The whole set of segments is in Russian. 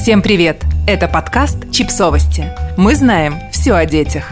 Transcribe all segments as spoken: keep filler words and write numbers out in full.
Всем привет! Это подкаст «Чипсовости». Мы знаем все о детях.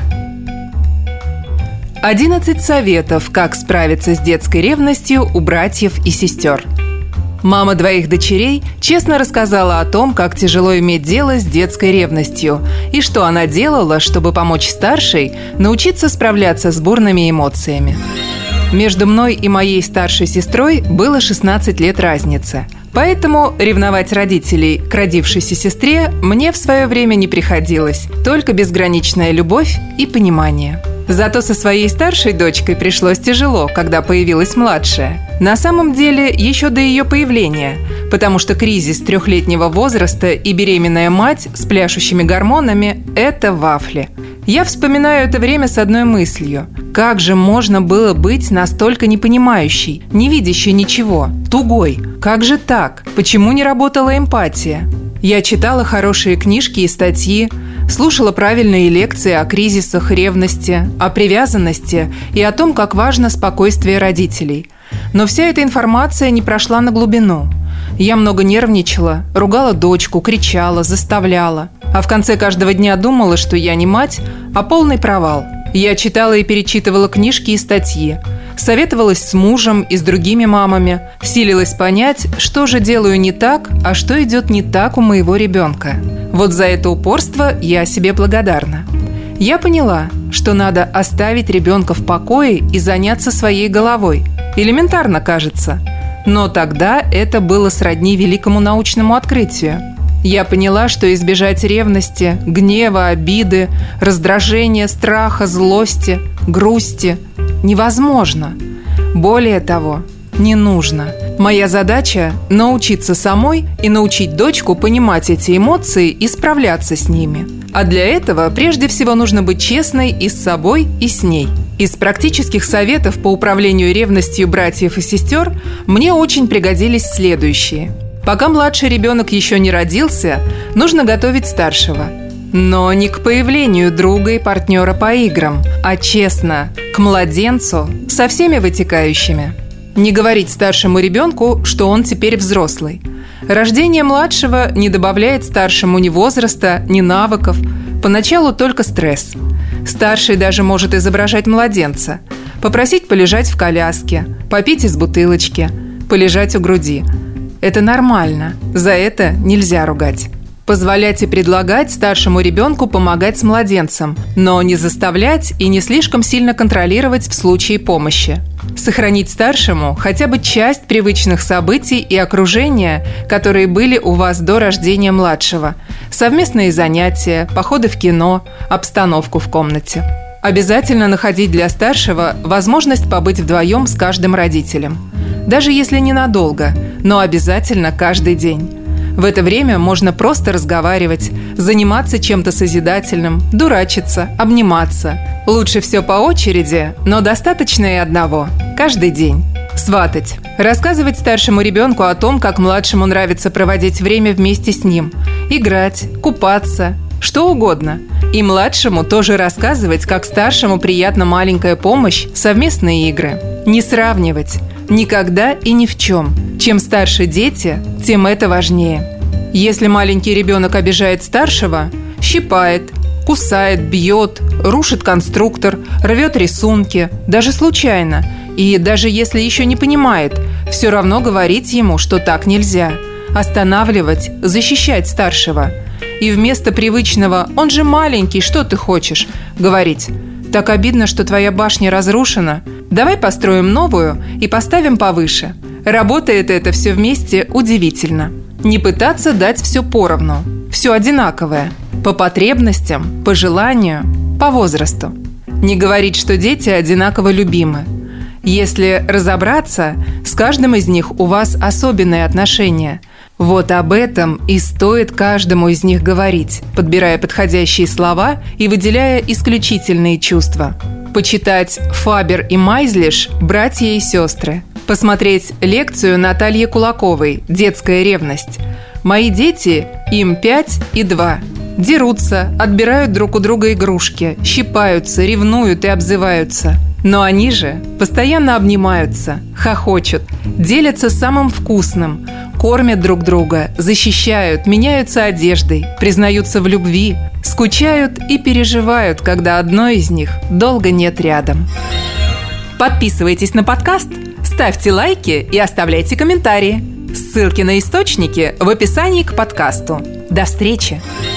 одиннадцать советов, как справиться с детской ревностью у братьев и сестер. Мама двоих дочерей честно рассказала о том, как тяжело иметь дело с детской ревностью и что она делала, чтобы помочь старшей научиться справляться с бурными эмоциями. Между мной и моей старшей сестрой было шестнадцать лет разницы. Поэтому ревновать родителей к родившейся сестре мне в свое время не приходилось, только безграничная любовь и понимание. Зато со своей старшей дочкой пришлось тяжело, когда появилась младшая. На самом деле, еще до ее появления, потому что кризис трехлетнего возраста и беременная мать с пляшущими гормонами – это вафли. Я вспоминаю это время с одной мыслью. Как же можно было быть настолько непонимающей, не видящей ничего, тугой? Как же так? Почему не работала эмпатия? Я читала хорошие книжки и статьи, слушала правильные лекции о кризисах ревности, о привязанности и о том, как важно спокойствие родителей. Но вся эта информация не прошла на глубину. Я много нервничала, ругала дочку, кричала, заставляла. А в конце каждого дня думала, что я не мать, а полный провал. Я читала и перечитывала книжки и статьи, советовалась с мужем и с другими мамами, силилась понять, что же делаю не так, а что идет не так у моего ребенка. Вот за это упорство я себе благодарна. Я поняла, что надо оставить ребенка в покое и заняться своей головой. Элементарно, кажется. Но тогда это было сродни великому научному открытию. Я поняла, что избежать ревности, гнева, обиды, раздражения, страха, злости, грусти невозможно. Более того, не нужно. Моя задача – научиться самой и научить дочку понимать эти эмоции и справляться с ними. А для этого прежде всего нужно быть честной и с собой, и с ней. Из практических советов по управлению ревностью братьев и сестер мне очень пригодились следующие. Пока младший ребенок еще не родился, нужно готовить старшего. Но не к появлению друга и партнера по играм, а честно, к младенцу со всеми вытекающими. Не говорить старшему ребенку, что он теперь взрослый. Рождение младшего не добавляет старшему ни возраста, ни навыков. Поначалу только стресс. Старший даже может изображать младенца. Попросить полежать в коляске, попить из бутылочки, полежать у груди. Это нормально. За это нельзя ругать. Позволять и предлагать старшему ребенку помогать с младенцем, но не заставлять и не слишком сильно контролировать в случае помощи. Сохранить старшему хотя бы часть привычных событий и окружения, которые были у вас до рождения младшего. Совместные занятия, походы в кино, обстановку в комнате. Обязательно находить для старшего возможность побыть вдвоем с каждым родителем. Даже если ненадолго, но обязательно каждый день. В это время можно просто разговаривать, заниматься чем-то созидательным, дурачиться, обниматься. Лучше все по очереди, но достаточно и одного. Каждый день. Сватать. Рассказывать старшему ребенку о том, как младшему нравится проводить время вместе с ним. Играть, купаться, что угодно. И младшему тоже рассказывать, как старшему приятна маленькая помощь, совместные игры. Не сравнивать. Никогда и ни в чем. Чем старше дети, тем это важнее. Если маленький ребенок обижает старшего, щипает, кусает, бьет, рушит конструктор, рвет рисунки, даже случайно, и даже если еще не понимает, все равно говорить ему, что так нельзя. Останавливать, защищать старшего. И вместо привычного «он же маленький, что ты хочешь?» говорить «так обидно, что твоя башня разрушена, давай построим новую и поставим повыше». Работает это все вместе удивительно. Не пытаться дать все поровну, все одинаковое, по потребностям, по желанию, по возрасту. Не говорить, что дети одинаково любимы. Если разобраться, с каждым из них у вас особенные отношения. Вот об этом и стоит каждому из них говорить, подбирая подходящие слова и выделяя исключительные чувства. Почитать Фабер и Майзлиш «Братья и сестры». Посмотреть лекцию Натальи Кулаковой «Детская ревность». Мои дети, им пять и два. Дерутся, отбирают друг у друга игрушки, щипаются, ревнуют и обзываются. Но они же постоянно обнимаются, хохочут, делятся самым вкусным, кормят друг друга, защищают, меняются одеждой, признаются в любви, скучают и переживают, когда одной из них долго нет рядом. Подписывайтесь на подкаст, ставьте лайки и оставляйте комментарии. Ссылки на источники в описании к подкасту. До встречи!